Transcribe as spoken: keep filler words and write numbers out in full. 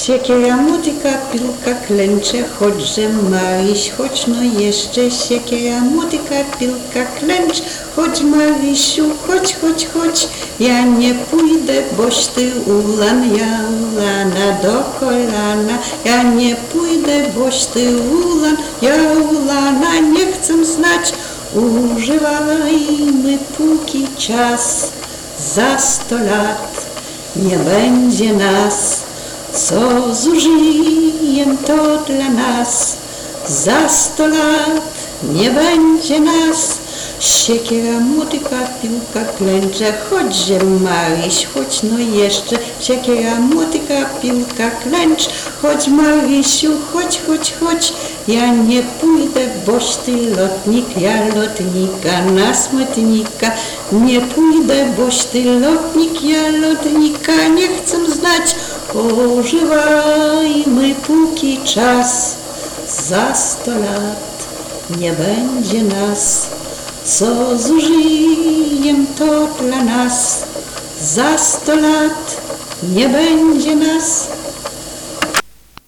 Siekiera, motyka, piłka, klęcze, chodźże Maryś, chodź no jeszcze. Siekiera, motyka, piłka, klęcz, chodź Marysiu, chodź, chodź, chodź. Ja nie pójdę, boś ty ulan, ja ulana do kolana. Ja nie pójdę, boś ty ulan, ja ulana, nie chcę znać. Używajmy póki czas, za sto lat nie będzie nas. Co zużyjem, to dla nas, za sto lat nie będzie nas. Siekiera, motyka, piłka, klęcze, chodźże Maryś, chodź no jeszcze. Siekiera, motyka, piłka, klęcz, chodź Marysiu, chodź, chodź, chodź. Ja nie pójdę, boś ty lotnik, ja lotnika na smutnika. Nie pójdę, boś ty lotnik, ja lotnika, nie chcę znać. Pożywajmy póki czas, za sto lat nie będzie nas. Co zużyjem, to dla nas, za sto lat nie będzie nas.